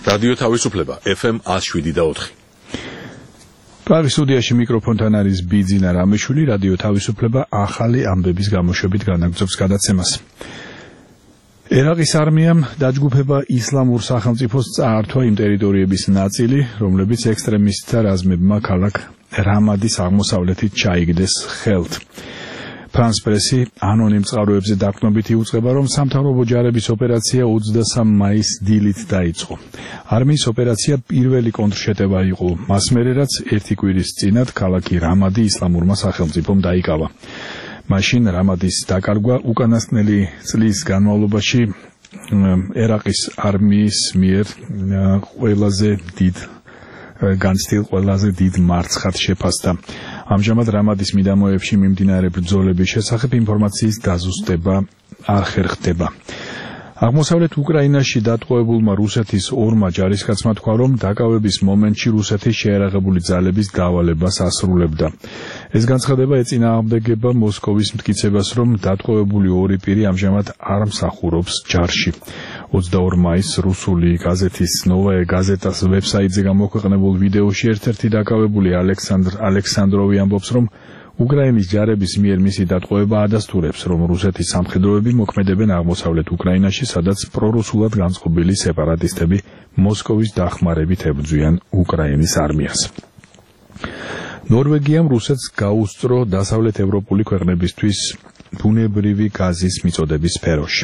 რადიო თავისუფლება FM 107.4. Პარიზ სტუდიაში მიკროფონთან არის ბიძინა რამიშვილი, რადიო თავისუფლება ახალი ამბების გამოშვებით განაგრძობს გადაცემას. ერაყის არმიამ დაჯგუფება ისლამურ სახელმწიფოს წაართვა იმ ტერიტორიების ნაწილი, რომლებიც ექსტრემისტთა რაზმებმა ქალაქ რამადის აღმოსავლეთით ჩაიგდეს ხელთ. France Press-ი ანონიმ წყაროებზე დაყრდნობით იუწყება, რომ სამთავრობო ჯარების ოპერაცია 23 მაისს დილით დაიწყო. არმიის ოპერაცია პირველი კონტრშეტევა იყო, მას მერე რაც ერთი კვირის წინათ ქალაქი რამადი ისლამურმა სახელმწიფომ დაიკავა. მაშინ რამადის დაკარგვა უკანასკნელი წლის განმავლობაში ერაყის არმიის მიერ ყველაზე დიდ მარცხად შეფასდა. ამჟამად რამადის მიდამოებში მიმდინარე ბრძოლების შესახებ ინფორმაციის დაზუსტება არ ხერხდება. აღმოსავლეთ უკრაინაში დატყვევებულმა რუსეთის ორმა ჯარისკაცმა თქვა, რომ დაკავების მომენტში რუსეთის შეერაღებული ძალების დავალებას ასრულებდა. ეს განცხადება ეწინააღმდეგება მოსკოვის მტკიცებას, რომ დატყვევებული ორი პირი ამჟამად არ მსახურობს ჯარში. 22 მაისს რუსული გაზეთის ნოვაე გაზეტას ვებსაიტზე გამოქვეყნებულ ვიდეოში ერთ-ერთი დაკავებული ალექსანდროვი ამბობს, რომ უკრაინის ჯარების მიერ მისი დატყვევება ადასტურებს, რომ რუსეთის სამხედროები მოქმედებენ აღმოსავლეთ უკრაინაში, სადაც პრორუსულად განწყობილი სეპარატისტები მოსკოვის დახმარებით ებრძვიან უკრაინის არმიას. ნორვეგიამ რუსეთს გაუსწრო დასავლეთ ევროპული ქვეყნებისთვის ბუნებრივი გაზის მიწოდების სფეროში.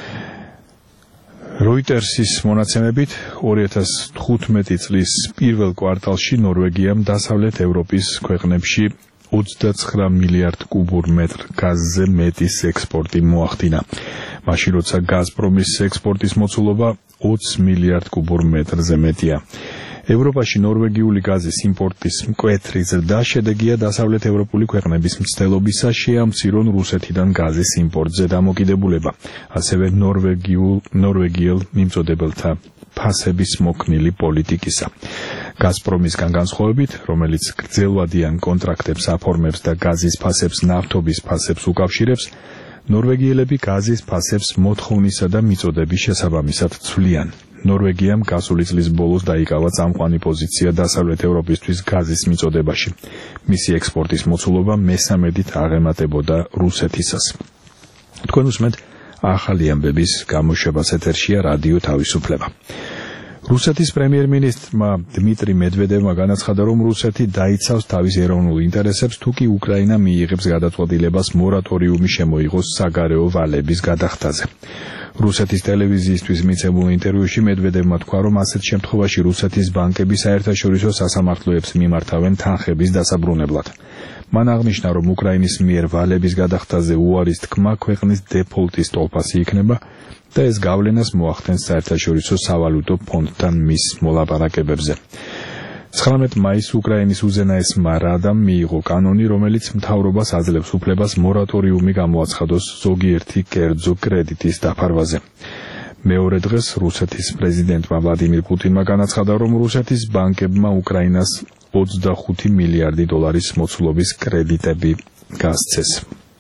Reutersის მონაცემებით 2015 წლის პირველ კვარტალში ნორვეგიამ დასავლეთ ევროპის ქვეყნებში 29 მილიარდ კუბურ მეტრ გაზზე მეტის ექსპორტი მოახდინა. მაშინ როცა გაზპრომის ექსპორტის მოცულობა 20 მილიარდ კუბურ მეტრზე მეტია. ევროპაში ნორვეგიული გაზის იმპორტის მკვეთრი ზრდა შედეგია დასავლეთ ევროპული ქვეყნების მცდელობისა შეამცირონ რუსეთიდან გაზის იმპორტზე დამოკიდებულება, ასევე ნორვეგიელ მიმწოდებელთა ფასების მოქნილი პოლიტიკისა. გაზპრომისგან განსხვავებით, რომელიც გრძელვადიან კონტრაქტებს აფორმებს და გაზის ფასებს ნავთობის ფასებს უკავშირებს, ნორვეგიელები გაზის ფასებს მოთხოვნისა და მიწოდების შესაბამისად ცვლიან. ნორვეგიამ გასული წლის ბოლოს დაიკავა წამყვანი პოზიცია დასავლეთ ევროპისთვის გაზის მიწოდებაში. მისი ექსპორტის მოცულობა მესამედით აღემატებოდა რუსეთისას. თქვენ უსმენთ ახალი ამბების გამოშვებას, ეთერშია რადიო თავისუფლება. რუსეთის პრემიერ-მინისტრმა დმიტრი მედვედევმა განაცხადა, რომ რუსეთი დაიცავს თავის ეროვნულ ინტერესებს, თუკი უკრაინა მიიღებს გადაწყვეტილებას მორატორიუმი შემოიღოს საგარეო ვალების გადახდაზე. რუსეთის ტელევიზიისთვის მიცემულ ინტერვიუში მედვედევმა თქვა, რომ ასეთ შემთხვევაში რუსეთის ბანკები საერთაშორისო სასამართლოებს მიმართავენ თანხების დასაბრუნებლად. მან აღნიშნა, რომ უკრაინის მიერ ვალების გადახდაზე უარის თქმა ქვეყნის დეფოლტის ტოლფასი იქნება და ეს გავლენას მოახდენს საერთაშორისო სავალუტო ფონდთან მის მოლაპარაკებებზე. 19 მაისს უკრაინის უზენაესმა რადამ მიიღო კანონი, რომელიც მთავრობას აძლევს უფლებას მორატორიუმი გამოაცხადოს ზოგიერთი კერძო კრედიტის დაფარვაზე. მეორე დღეს რუსეთის პრეზიდენტმა ვლადიმირ პუტინმა განაცხადა, რომ რუსეთის ბანკებმა უკრაინას 25 მილიარდი დოლარის მოცულობის კრედიტები გასცეს.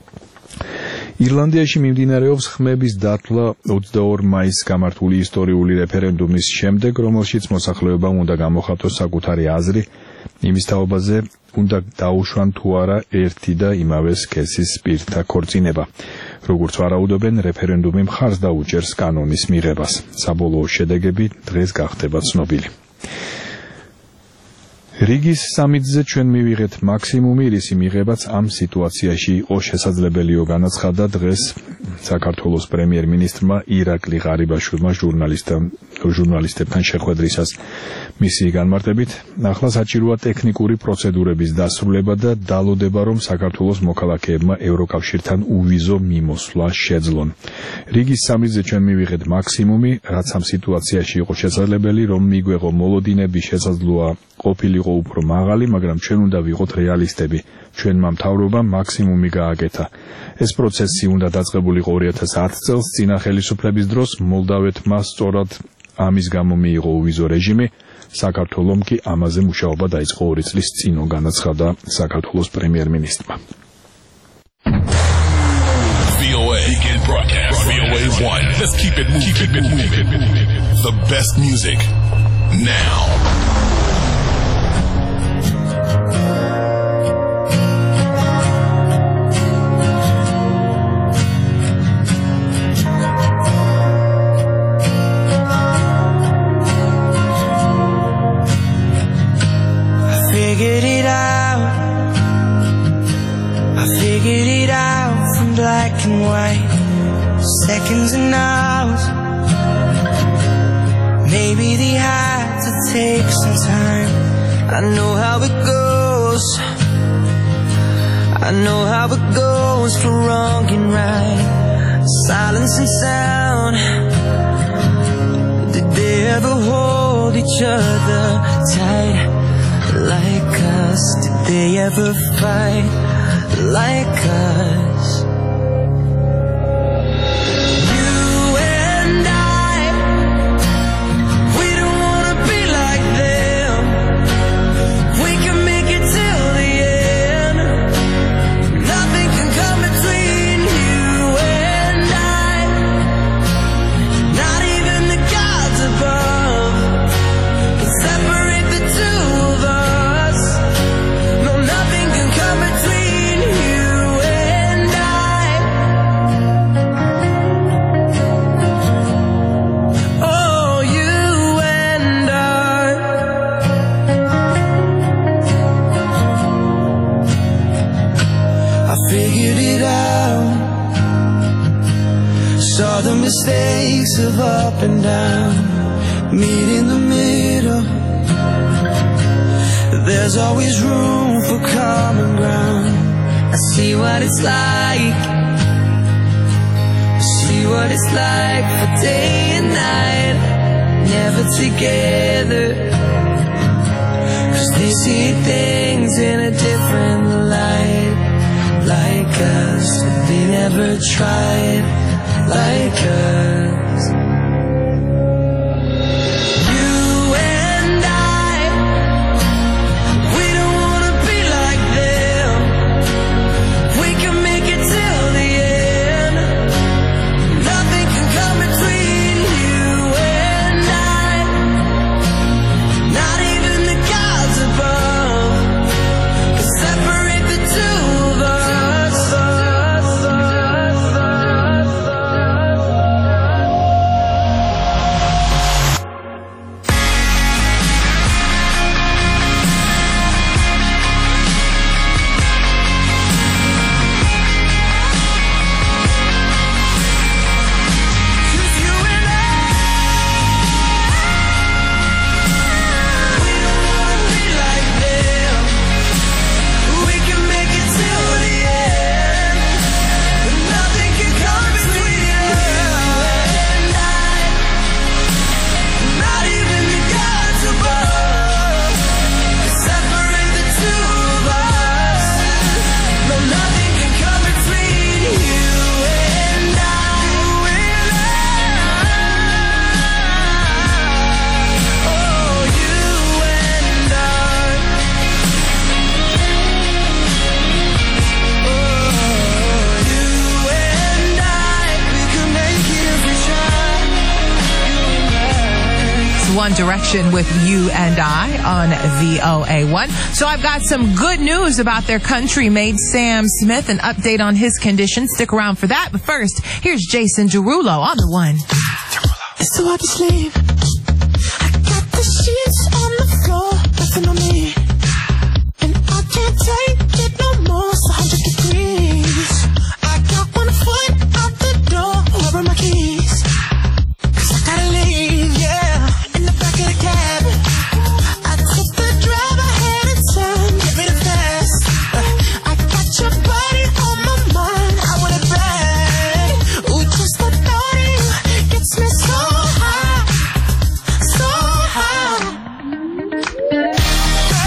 ირლანდიაში მიმდინარეობს ხმების დათვლა 22 მაისს გამართული ისტორიული რეფერენდუმის შემდეგ, რომელშიც მოსახლეობამ უნდა გამოხატოს საკუთარი აზრი იმის თაობაზე, უნდა დაუშვან თუ არა ერთი და იმავე სქესის პირთა ქორწინება. როგორც ვარაუდობენ, რეფერენდუმი მხარს დაუჭერს კანონის მიღებას. საბოლოო შედეგები დღეს გახდება ცნობილი. რიგის სამიტზე ჩვენ მივიღეთ მაქსიმუმი, რისი მიღებაც ამ სიტუაციაში იყო შესაძლებელიო, განაცხადა დღეს საქართველოს პრემიერ-მინისტრმა ირაკლი ღარიბაშვილმა ჟურნალისტებთან შეხვედრისას. მისი განმარტებით, ახლა საჭიროა ტექნიკური პროცედურების დასრულება და დალოდება, რომ საქართველოს მოქალაქეებმა ევროკავშირთან უვიზო მიმოსვლა შეძლონ. რიგის სამიტზე ჩვენ მივიღეთ მაქსიმუმი, რაც ამ სიტუაციაში იყო შესაძლებელი, რომ მიგვეღო მოლოდინები, შესაძლოა ყოფილიყო უფრო მაღალი, მაგრამ ჩვენ უნდა ვიყოთ რეალისტები. ჩვენმა მთავრობამ მაქსიმუმი გააკეთა. ეს პროცესი უნდა დაწყებულიყო 2010 წელს წინა ხელისუფლების დროს, მოლდავეთმა სწორად ამის გამო მიიღო უვიზო რეჟიმი, საქართველომ კი ამაზე მუშაობა დაიწყო 2 წლის წინ, განაცხადა საქართველოს პრემიერ-მინისტრმა. VOA Weekend Broadcast. VOA 1. Let's keep it moving. The best music. now. Figured it out. I figured it out from black and white, seconds and hours. Maybe they had to take some time. I know how it goes. I know how it goes for wrong and right, silence and sound. Did they ever hold each other tight like us? Did they ever fight like us? You and I, we don't wanna be like them. We can make it till the end. Nothing can come between you and I, not even the gods above can separate the two of us. No, nothing can come between you and I. Oh, you and I. I figured it out. Saw the mistakes of up and down. Meet in the middle. There's always room for common ground. I see what it's like. I see what it's like for day and night, never together. 'Cause they see things in a different light, like us. They never tried like us. You and I, we don't wanna be like them. We can make it till the end. Nothing can come between you and I, not even the gods above can separate the two of us. You and I, we don't wanna be like them. We can make it till the end, but nothing can come between you and I, not even the gods above can separate the two of us. No, nothing can come between you and I. Oh, you and I. We can make it if we try. It's One Direction with You and I on VOA1. So I've got some good news about their country-made Sam Smith, an update on his condition. Stick around for that. But first, here's Jason Derulo on the one. It's so hard to sleep. I got the sheets on the floor, nothing on me, and I can't take it no more. It's 100 degrees. I got 1 foot out the door. Where are my keys? 'Cause I gotta leave, yeah, in the back of the cab. I took the drive ahead of time, give it a fast. I got your body on my mind, I want it bad. Ooh, just the thought of you gets me so high, so high.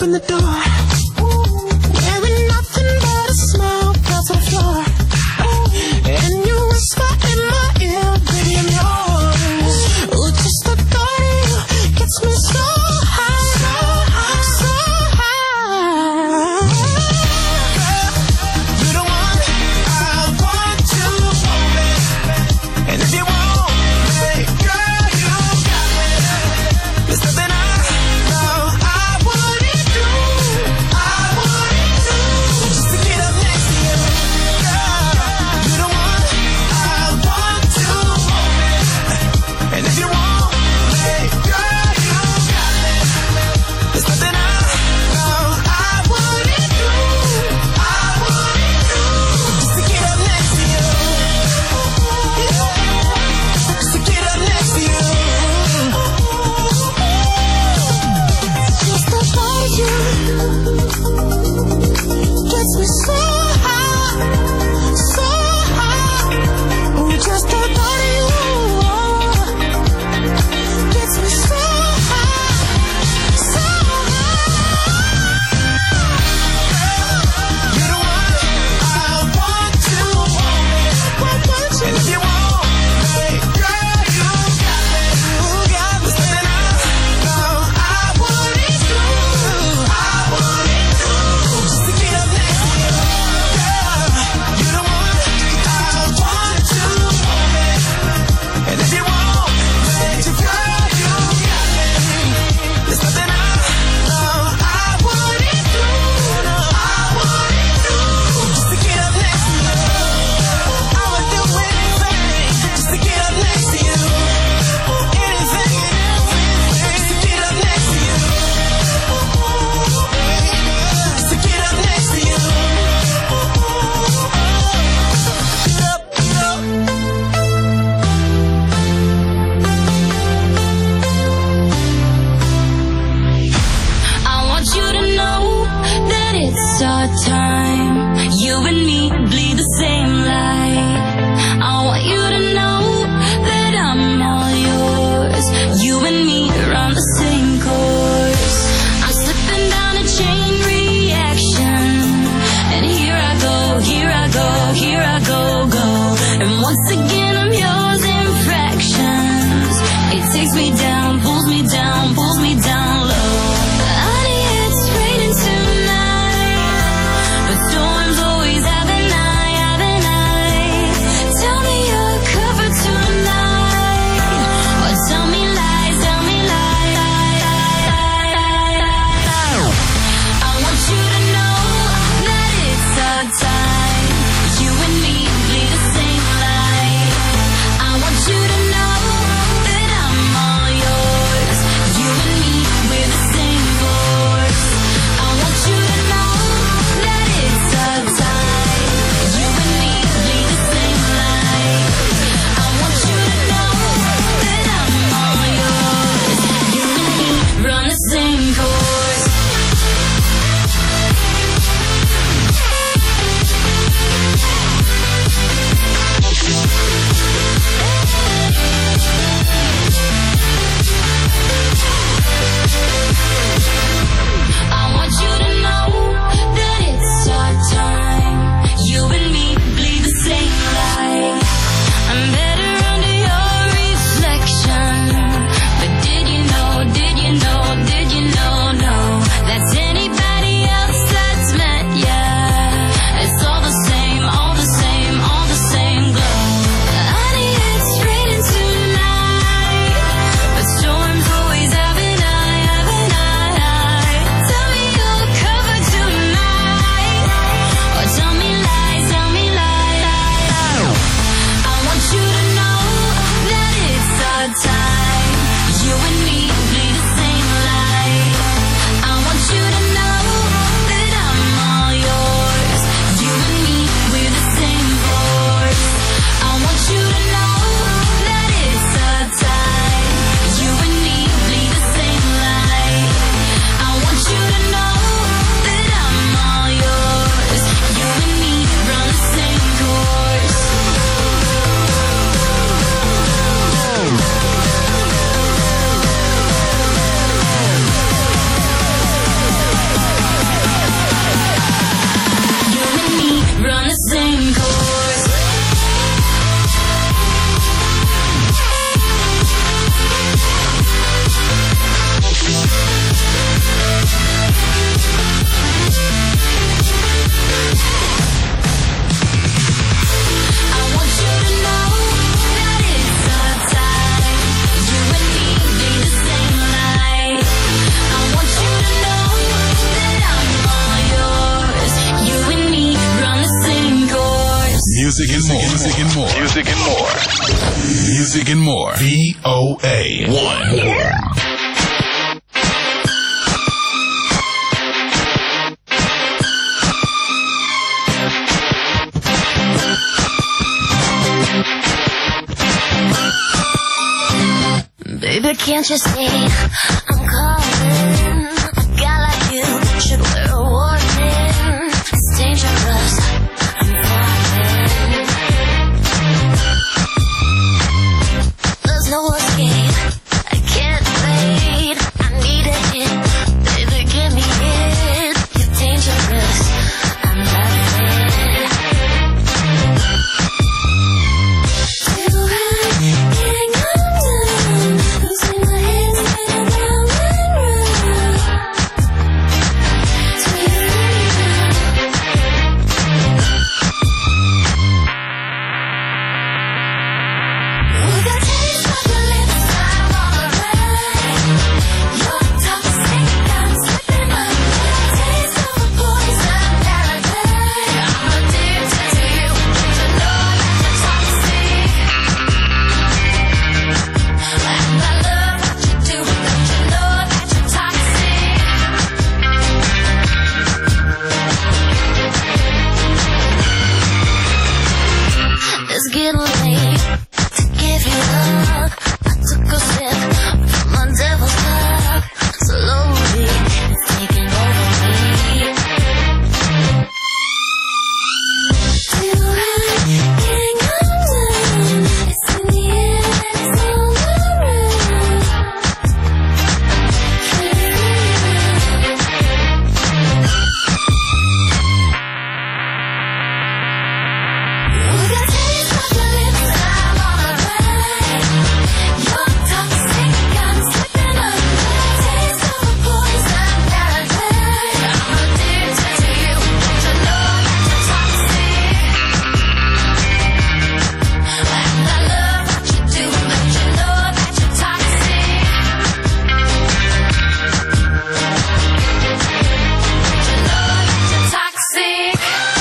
open the door. Wearing nothing but a smile, fell to the floor. And you whisper in my ear, baby, I'm yours. Ooh, just the thought of you gets me so high, so high, so high. Girl, you're the one I want to hold me. And if you want me, girl, you got me. There's nothing I know I wouldn't do. I wouldn't do just to get up next to you. Girl, you're the one I want to hold me. And if you want me, girl, you got me. There's nothing I know I wouldn't do. I wouldn't do just to get up next to you. Just to get up next to you. Just the thought of you gets me so high, so high. Ooh, just the thought of you gets me so high, so high. You're the one I want to hold me. And if you want me, girl, you got me. You got me. There's nothing I know I wouldn't do. I wouldn't do just to get up next to you. Girl, you're the one I want to hold me. And if you want me, girl, you got me. There's nothing I know I wouldn't do. No, I wouldn't do just to get up next to you. I would do anything just to get up next to you. Anything and everything just to get up next to you. Just to get up next to you. Get up, get up. I want you to know that it's our time. You and me bleed the same light. I want you to know that I'm all yours. You and me run the same course. I'm slipping down a chain reaction. And here I go, here I go, here I go, go. And once again I'm yours in fractions. It takes me down, pulls me down low. Honey, it's raining tonight, but storms always have an eye. Tell me you're covered tonight, or tell me lies, tell me lies. I want you to know that it's our time. You and me bleed the same light. I want you to know that I'm all yours. and more. Music and more. Music and more. Music and more. VOA1. Baby, can't you see I'm calling? A guy like you should wear a warning. It's dangerous, I'm falling. There's no escape, I can't wait. I need a hit, baby, give me it. You're dangerous, I'm loving it. Do I getting undone? Losing my head, spinning round and round. Sweet with a taste of your lips, I'm on a ride. You're toxic, I'm slipping under. Taste of a poison paradise. I'm addicted to you. Don't you know that you're toxic? And I love what you do. Don't you know that you're toxic? It's getting late to give you up. I took a sip from my devil's cup. Slowly, it's taking over me. Do I getting undone? It's in the air and it's all around. With a taste of your lips, I'm on a ride. You're toxic, I'm slipping under. Taste of a poison paradise. I'm addicted to you. Don't you know that you're toxic? And I love what you do. Don't you know that you're toxic? Don't you know that you're toxic?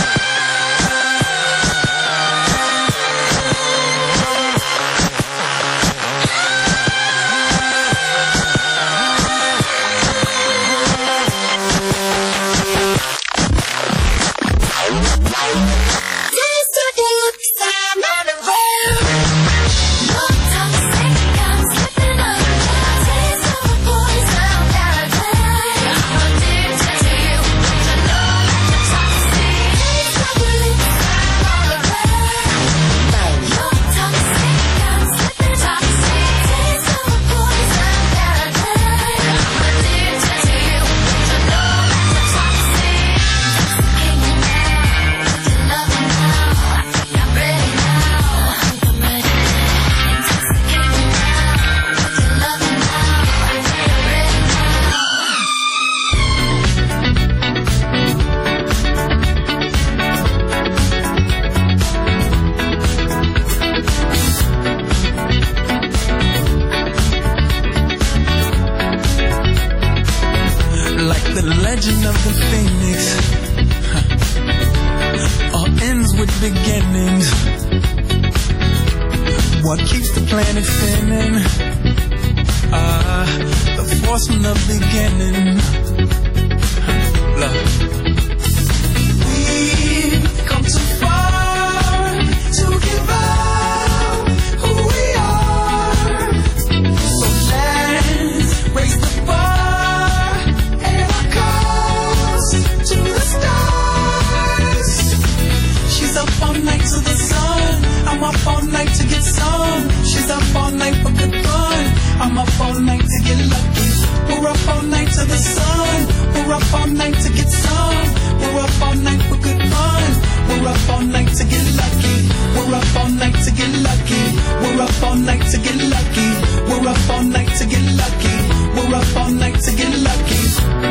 Taste of your lips, I'm on a roll. You're toxic, I'm slipping under. Taste of a poison paradise. I'm addicted to you. Don't you know that you're toxic? Taste of your lips, I'm on a roll. You're toxic, I'm slipping toxic. Taste of a poison paradise. I'm addicted to you. Don't you know that you're toxic? Intoxicating me now with your loving now. I think I'm ready now. I think I'm ready. Intoxicating me now with your loving now. I think I'm ready Like the legend of the phoenix, all ends with beginnings. What keeps the planet spinning? The force from the beginning. Look. We've come too far to give up who we are. So let's raise the bar and our cause to the stars. She's up all night to the sun. I'm up all night to get some. She's up all night for good fun. I'm up all night to get lucky. We're up all night to the sun. We're up all night to get some. We're up all night for good fun. We're up all night to get lucky. We're up all night to get lucky. We're up all night to get lucky. We're up all night to get lucky. We're up all night to get lucky.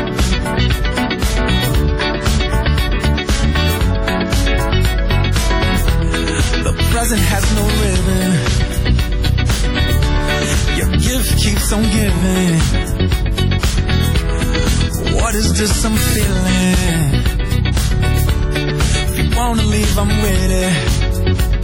The present has no ribbon. Your gift keeps on giving. What is this I'm feeling? If you wanna leave, I'm with it.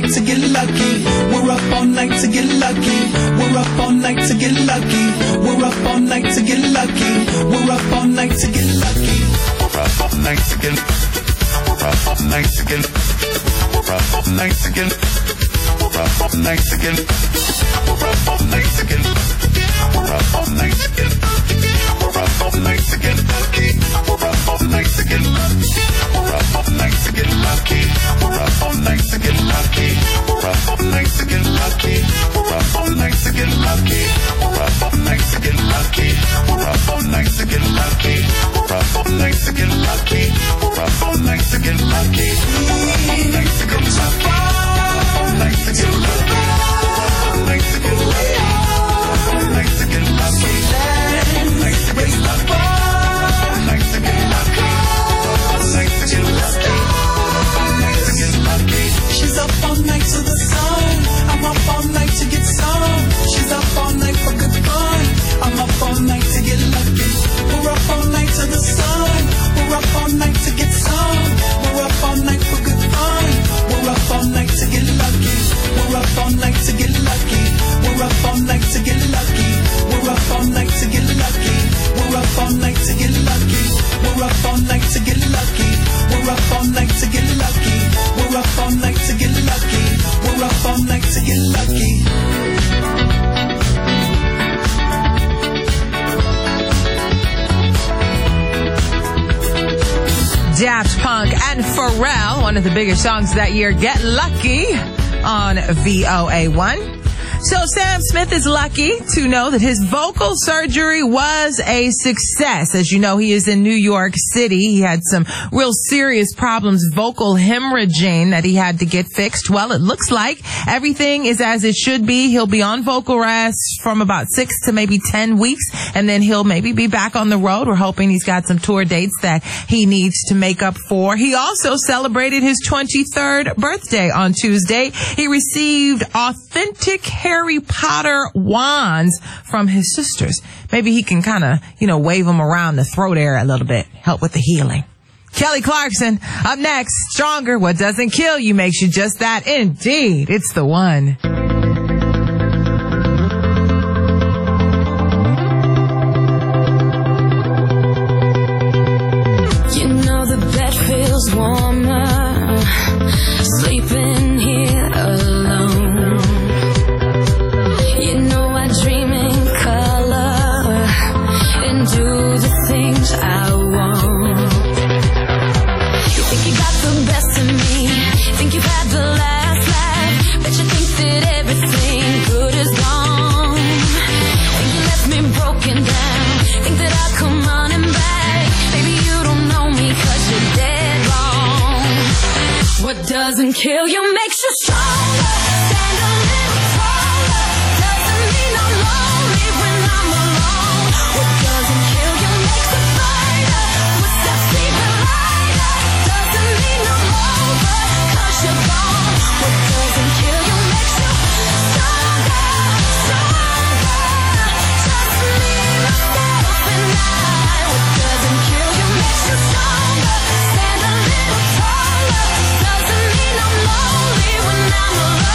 night to get lucky. We're up all night to get lucky. We're up all night to get lucky. We're up all night to get lucky. We're up all night to get lucky. We're up all night to get. We're up all night to get. We're up all night to get. We're up all night to get. We're up all night to get. We're up all night to get. We're up all night to get lucky. We're up all night to get. We're up all night to get lucky. We're up all night to get lucky. We're up all night to get lucky. We're up all night to get lucky. We're up all night to get lucky. We're up all night to get lucky. We're up all night to get lucky. We're up all night to get lucky. We're up all night to get lucky. We're up all night to get lucky. We're up all night to get lucky. We're up all night to get lucky. Raise the bar. Night to get lucky. Night to get lucky. Night to get lucky. She's up all night to the sun. I'm up all night to get some. She's up all night for good fun. I'm up all night to get lucky. We're up all night to the sun. We're up all night to get some. We're up all night for good fun. We're up all night to get lucky. We're up all night to get lucky. We're up all night to get lucky. We're up all night to get lucky. We're up all night to get lucky. We're up all night to get lucky. We're up all night to get lucky. We're up all night to get lucky. We're up all night to get lucky. Daft Punk and Pharrell, one of the biggest songs that year, Get Lucky on VOA1. So Sam Smith is lucky to know that his vocal surgery was a success. As you know, he is in New York City. He had some real serious problems, vocal hemorrhaging, that he had to get fixed. Well, it looks like everything is as it should be. He'll be on vocal rest from about 6 to maybe 10 weeks, and then he'll maybe be back on the road. We're hoping he's got some tour dates that he needs to make up for. He also celebrated his 23rd birthday on Tuesday. He received authentic Harry Potter wands from his sisters. Maybe he can kind of, wave them around the throat area a little bit, help with the healing. Kelly Clarkson, up next. Stronger. What doesn't kill you makes you just that. Indeed, it's the one. You know the bed feels warmer, sleeping here alone. You know I dream in color and do the things I want. You think you got the best of me, think you've had the last laugh, bet you think that everything good is gone. Think you left me broken down, think that I'll come running back. Baby, you don't know me 'cause you're dead wrong. What doesn't kill you makes you stronger. Stand a little taller. Doesn't mean I'm lonely when I'm alone. What doesn't kill you makes a fighter. Footsteps even lighter. Doesn't mean I'm over 'cause you're gone. What doesn't kill you makes you stronger, stronger. Just me, myself, and I. What doesn't kill you makes you stronger. Stand a little taller. Doesn't mean I'm lonely when I'm alone.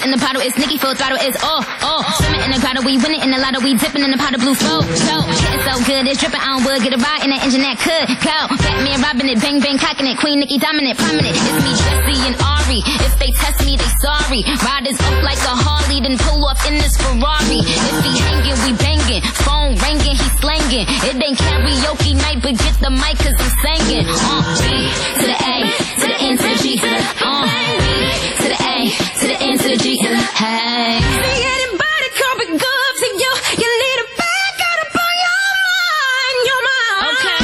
in the bottle, it's Nicki full throttle, it's swimming in the grotto, we winning in the lotto, we dipping in the pot of blue flow. Getting so good, it's dripping on wood, get a ride in that engine that could go. Batman robbing it, bang bang cocking it, Queen Nicki dominant, prominent. It's me, Jesse and Ari. If they test me, they sorry. Riders up like a Harley, then pull off in this Ferrari. If he hanging, we banging. Phone ringing, he slanging. It ain't karaoke night, but get the mic 'cause I'm singing. B to the A, to the N to the G. B to the A, to the N to the G. Hey. See anybody coming good to you? You need a bag out up on your mind, your mind. Okay.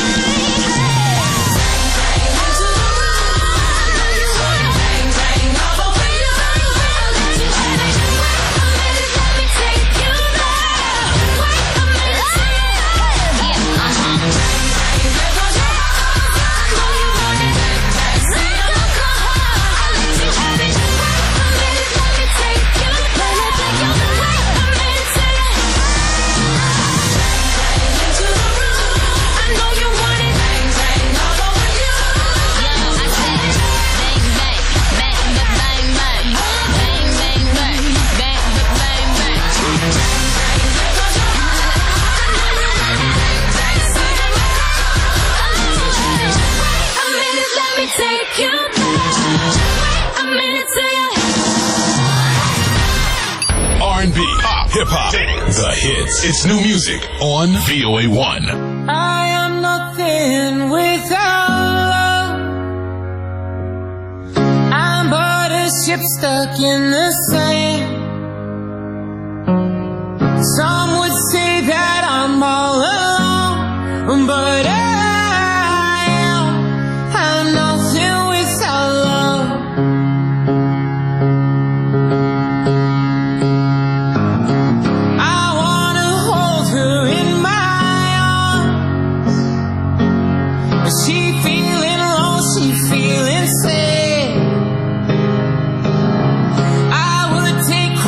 R&B, pop, hip-hop, the hits. It's new music on VOA1. I am nothing without love. I'm but a ship stuck in the sand. Some would say that I'm all alone, but I'm nothing without love. I wanna hold her in my arms. She feeling low, she feeling sad. I would take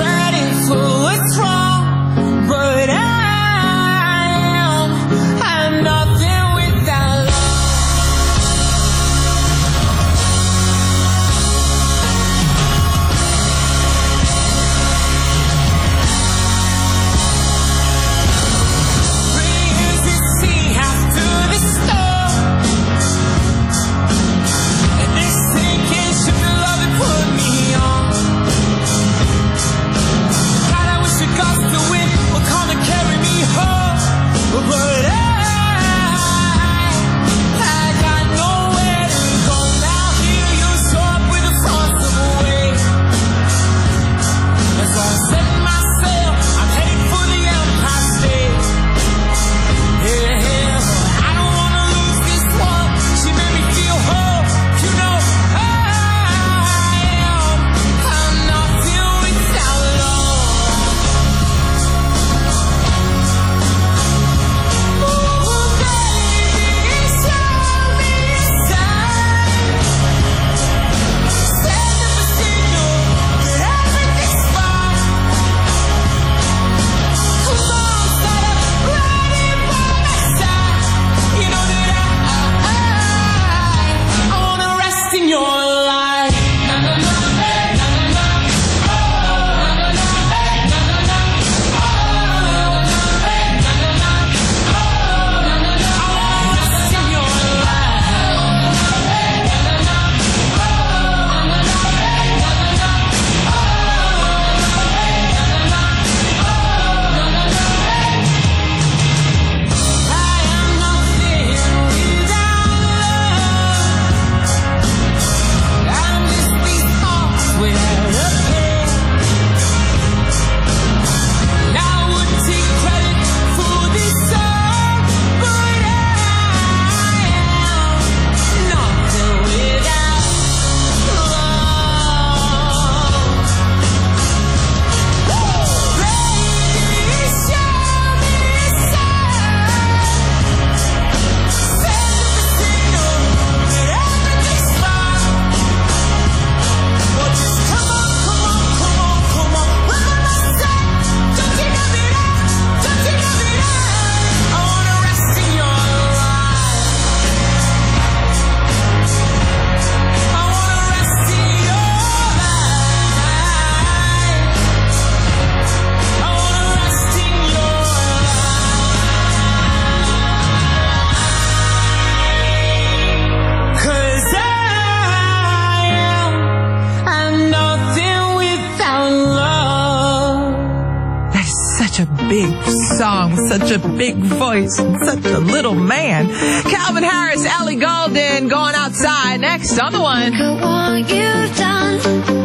such a big song, such a big voice, and such a little man. Calvin Harris, Ellie Goulding, Going Outside, next on The One. Look at what you've done.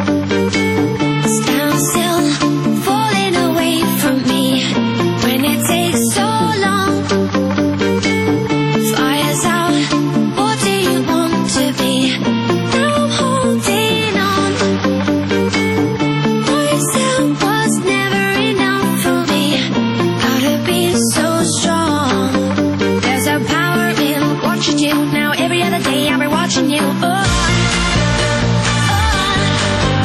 Stand still, falling away from me. When it takes so long, fire's out. What do you want to be? Now I'm holding on. Myself was never enough for me. How to be so strong? There's a power in what you do. Now every other day I'll be watching you. Oh.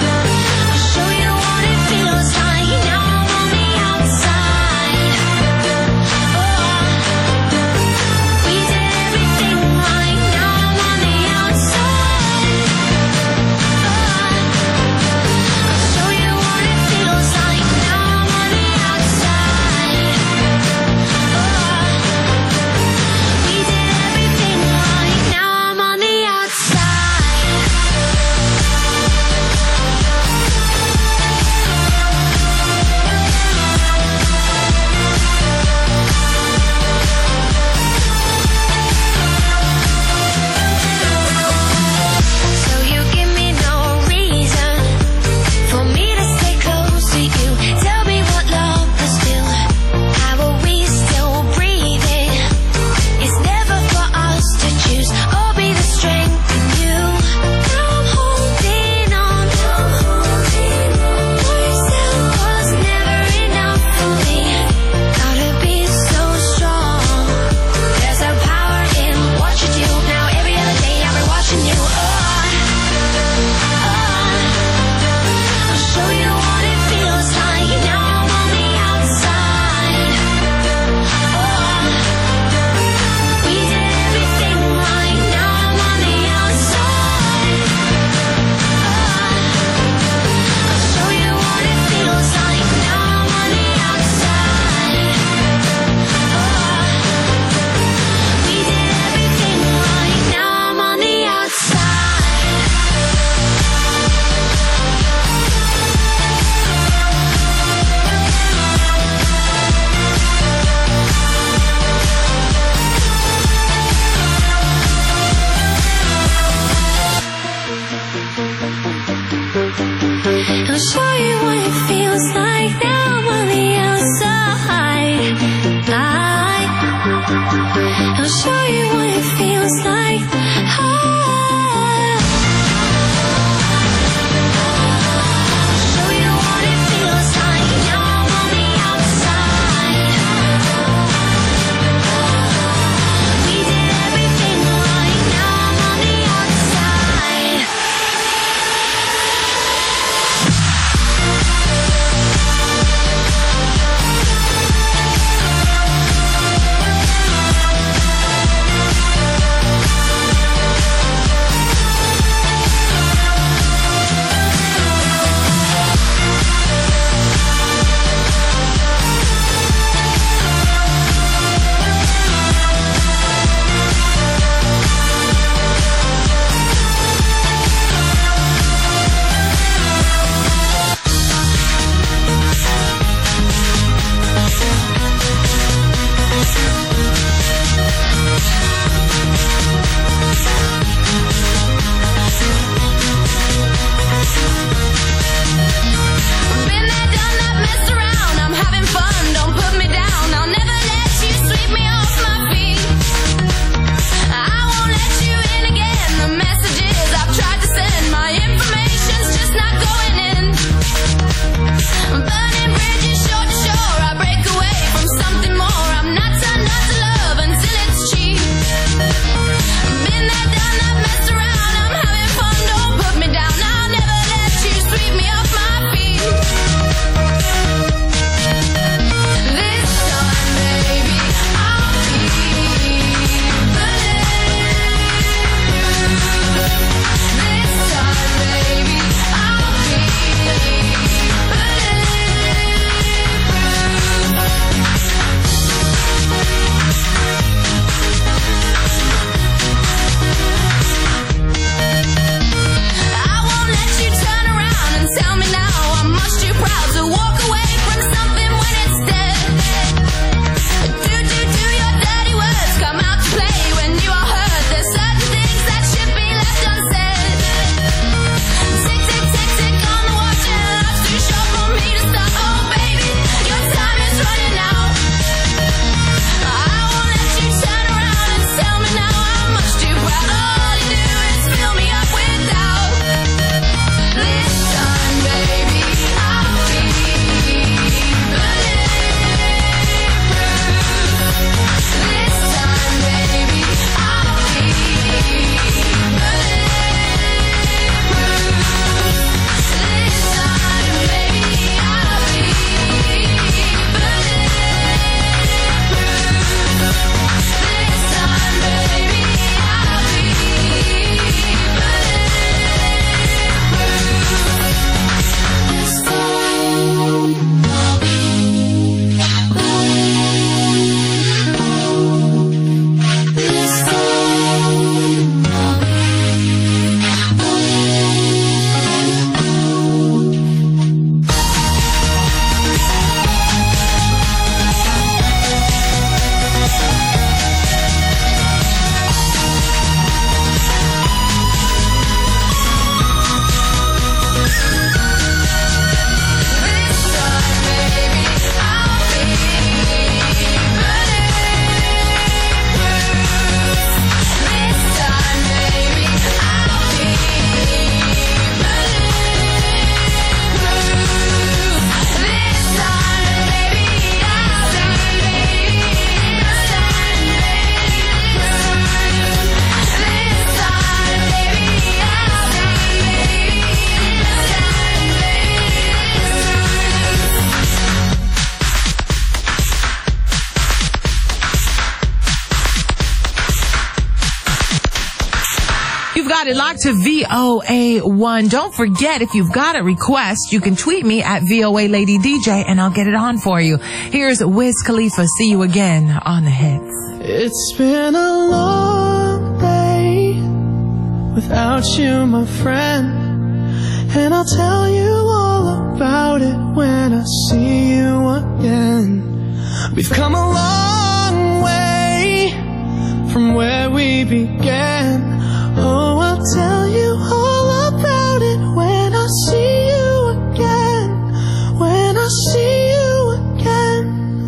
You've got it locked to VOA1. Don't forget, if you've got a request, you can tweet me at VOA Lady DJ and I'll get it on for you. Here's Wiz Khalifa. See you again on the hits. It's been a long day without you, my friend, and I'll tell you all about it when I see you again. We've come a long way from where we began. Oh, I'll tell you all about it when I see you again. When I see you again.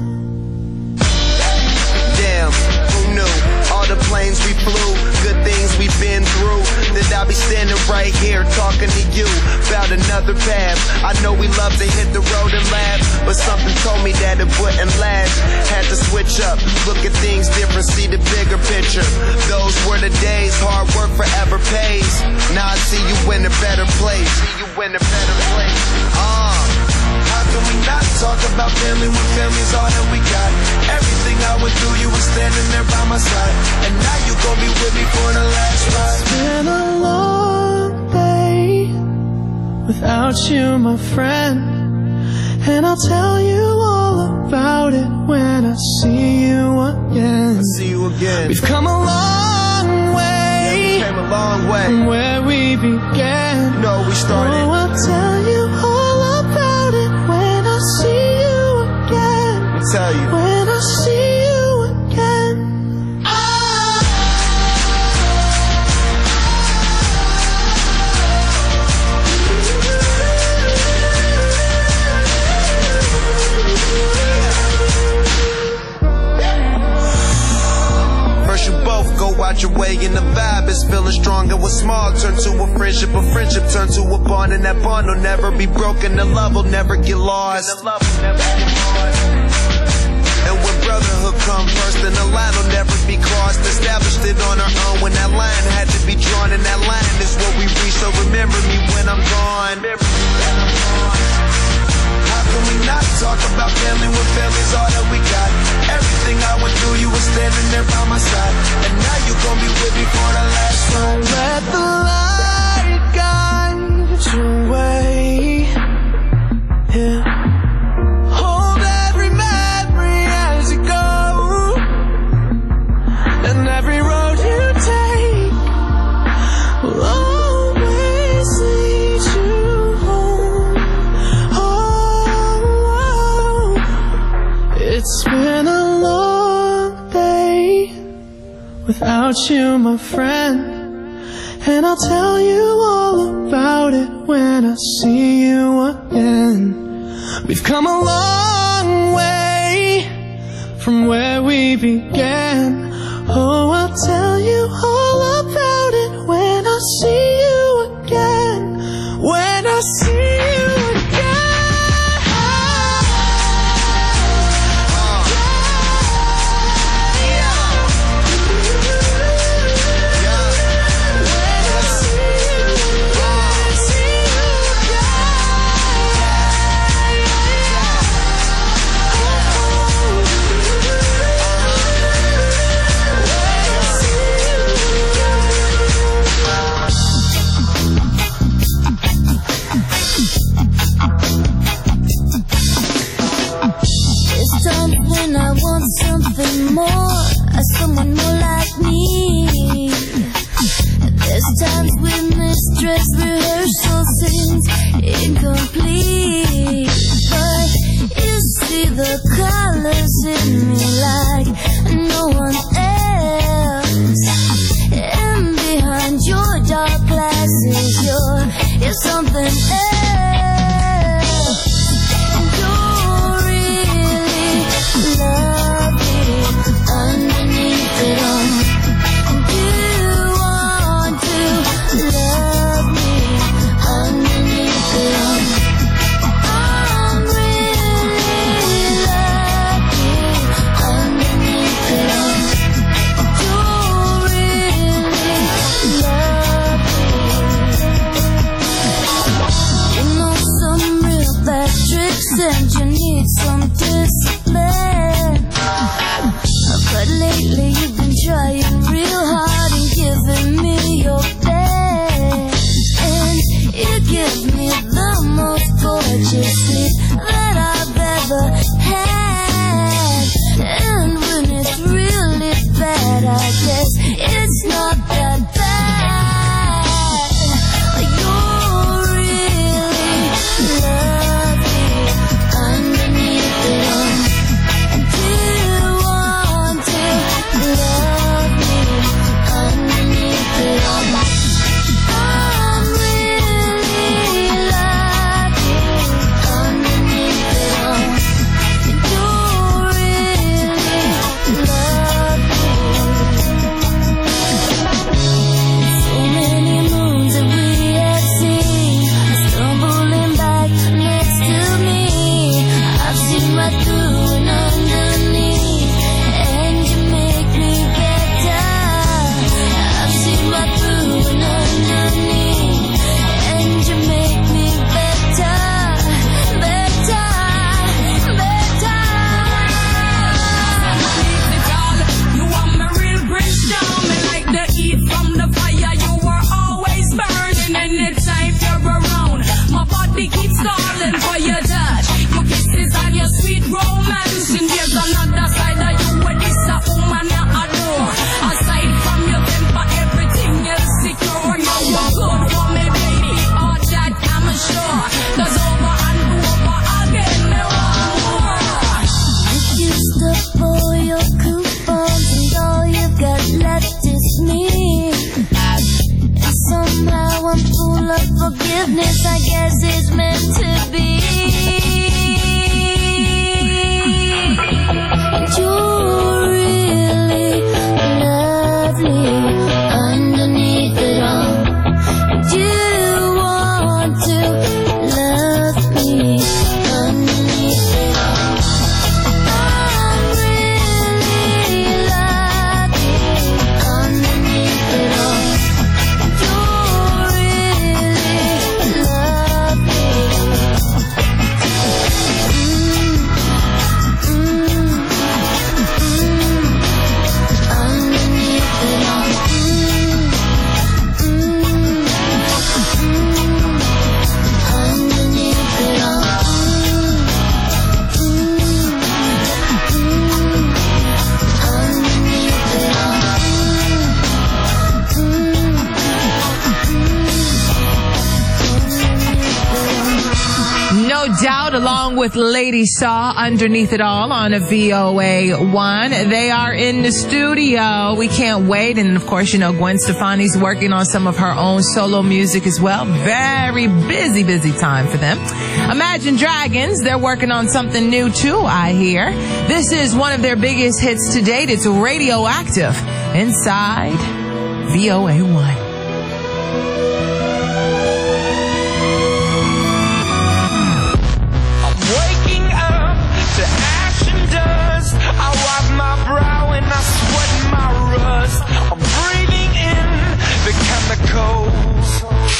Damn, who knew? All the planes we flew, good things we've been through. That I'll be standing right here talking to you about another path. I know we love to hit the road and laugh, but something told me that it wouldn't last. Had to switch up, look at things different, see the bigger picture. Those were the days, hard work forever pays. Now I see you in a better place. See you in a better place. How can we not talk about family when family's all that we got? Everything I went through, you were standing there by my side, and now you gon' be with me for the last ride. It's been a long day without you, my friend, and I'll tell you all about it when I see you again. I'll see you again. We've come a long way, came a long way from where we began. You know we started. Oh, I'll tell you all about it when I see you again. I'll tell you. When I see you again. First you both go out your way and the vibe is feeling stronger. What's small turn to a friendship turn to a bond, and that bond will never be broken. The love will never get lost. And when brotherhood comes first, then the line will never be crossed. Established it on our own when that line had to be drawn, and that line is what we reach. So remember me when I'm gone. How can we not talk about family when family's all that we got? Everything I went through, you were standing there by my side, and now you gon' be with me for the last ride. Let the light guide your way. Yeah. Hold every memory as you go, and every road you take will always lead you home. Oh, it's been a long day without you, my friend, and I'll tell you all about it when I see you again. We've come a long way from where we began. Oh, I'll tell you all about it when I see you again. When I see you again. When I want something more, someone more like me. There's times when this dress rehearsal seems incomplete, but you see the colors in me like no one else. And behind your dark glasses, you're something else. Love it underneath it all. Do you want to love me underneath it all? I'm really lucky madness, I guess it's meant to be. You're really lovely underneath it all. Do you want to love me underneath it all? I'm really lovely underneath it all. You're really lovely. No doubt, along with Lady Saw, Underneath It All on a VOA1. They are in the studio. We can't wait. And of course, you know, Gwen Stefani's working on some of her own solo music as well. Very busy time for them. Imagine Dragons, they're working on something new too, I hear. This is one of their biggest hits to date. It's Radioactive inside VOA1. I'm breathing in the chemicals.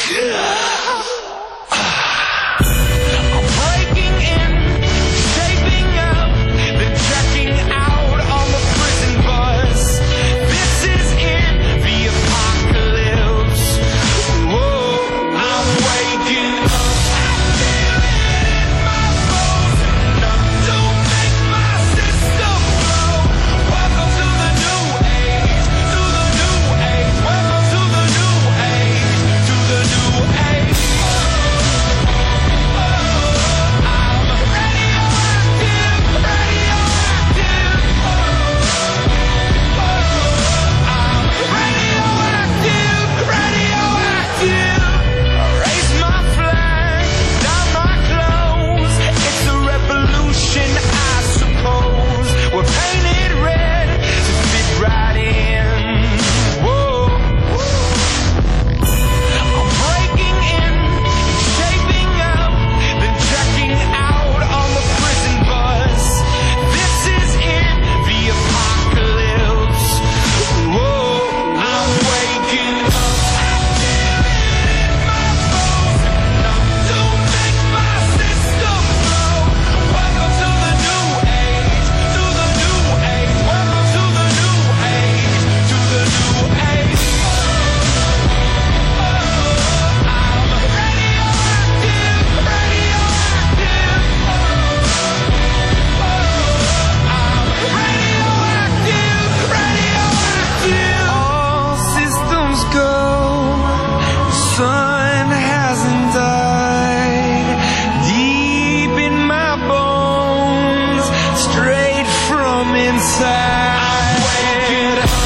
I'm breaking in, shaping up, then checking out on the prison bus. This is in the apocalypse. Whoa, I'm waking up. I feel it in my bones, enough to make my system blow. Welcome to the new age. Welcome to the new age, to the new age. I'm radioactive, radioactive. I'm radioactive, radioactive. Raise my flag, down my clothes. It's a revolution, I suppose. We're painted red to fit right in. I'm breaking in, shaping up, then checking out on the prison bus. This is in the apocalypse. Whoa, I'm waking up. I feel it in my bones, enough to make my system blow. Welcome to the new age, to the new age. Welcome to the new age, to the new age. I'm radioactive, radioactive. I'm radioactive, radioactive. All systems go. The sun hasn't died. Deep in my bones, straight from inside. I'm waking up.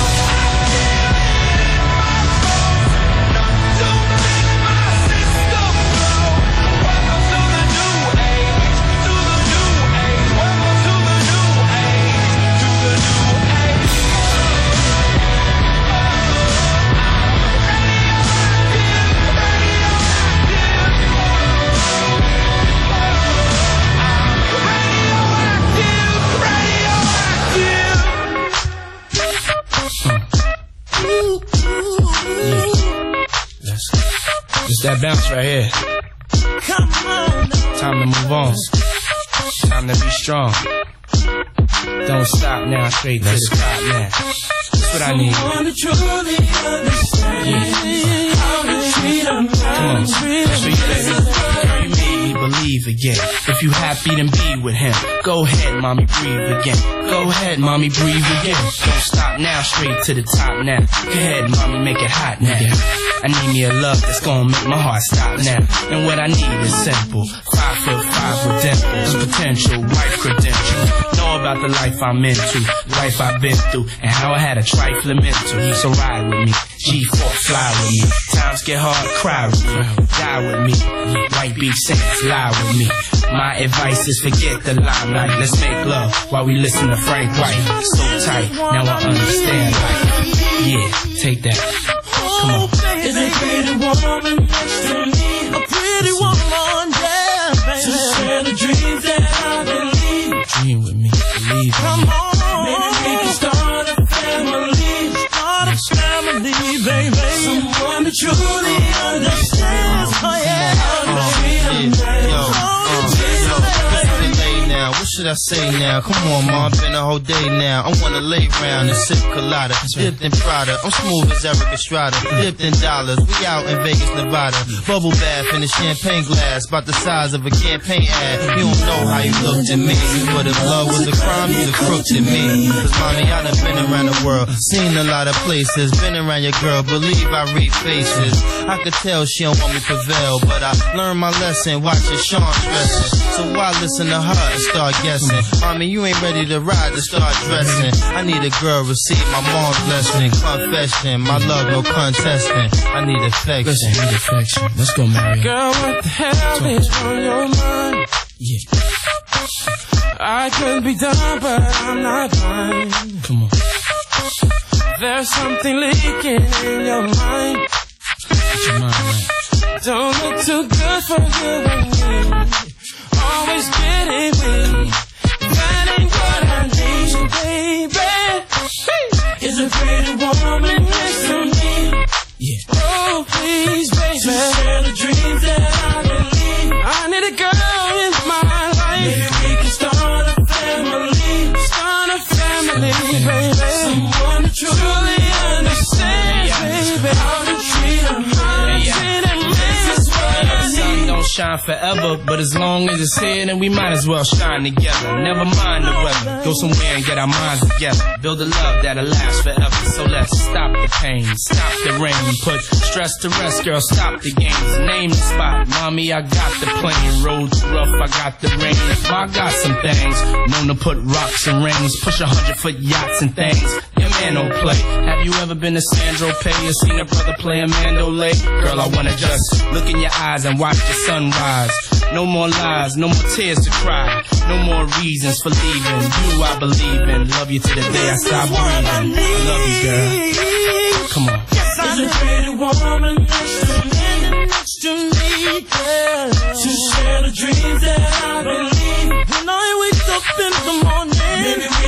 Just that bounce right here. Time to move on. Time to be strong. Don't stop now, straight to the top now. That's what I need. Come on, so you made me believe again. If you happy, then be with him. Go ahead, mommy, breathe again. Go ahead, mommy, breathe again. Don't stop now, straight to the top now. Go ahead, mommy, make it hot now. I need me a love that's gonna make my heart stop now. And what I need is simple. 5'5" with dimples, potential wife credentials. Know about the life I'm into, life I've been through, and how I had a trifling mental. So ride with me. G4, fly with me. Times get hard, cry with me. Die with me. White beef saints, lie with me. My advice is forget the limelight. Let's make love while we listen to Frank White. So tight, now I understand life. Yeah, take that. Come on. Is a pretty woman next to me? A pretty woman, yeah, baby. To share the dreams that I believe. Dream with me, believe. Come on, maybe we can start a family. Start a family, baby. Someone that truly understands. Oh yeah. What should I say now? Come on, ma, been a whole day now. I wanna lay round and sip colada, dipped in Prada. I'm smooth as Eric Estrada, dipped in dollars. We out in Vegas, Nevada. Bubble bath in a champagne glass, about the size of a campaign ad. You don't know how you looked at me, but if love was a crime, you'd have crooked at me. Cause mommy, I done been around the world, seen a lot of places, been around your girl, believe I read faces. I could tell she don't want me to prevail, but I learned my lesson, watching Sean stressing. So why listen to her and start guessing? Mommy, you ain't ready to ride to start dressing. I need a girl, receive my mom's blessing. Confession, my love, no contesting. I need affection. Let's go, Mario. Girl, what the hell is on your mind? Yeah. I could be dumb, but I'm not blind. Come on. There's something leaking in your mind. Get your mind right. Don't look too good for you and me. Always getting weak. That ain't what I need, baby. Is a pretty woman next to me? Yeah. Oh, please, baby. To share the dreams that I believe. I need a girl in my life. Maybe we can start a family. Start a family, baby. Someone that truly understands, baby. How to treat them, how to treat them. This is what I need. Don't shine forever, but as long as it's here, then we might as well shine together. Never mind the weather, go somewhere and get our minds together. Build a love that'll last forever. So let's stop the pain, stop the rain. Put stress to rest, girl, stop the games. Name the spot, mommy, I got the plane. Roads rough, I got the rain. I got some things, known to put rocks and rings. Push 100-foot yachts and things. Your man don't play. Have you ever been to Sandro Pay or seen a brother play a Mandolay? Girl, I wanna just look in your eyes and watch the sunrise. No more lies, no more tears to cry. No more reasons for leaving. You I believe in. Love you to the day I stop breathing. I love you, girl. Come on. Is a pretty woman next to me, girl. To share the dreams that I believe. When I wake up in the morning, maybe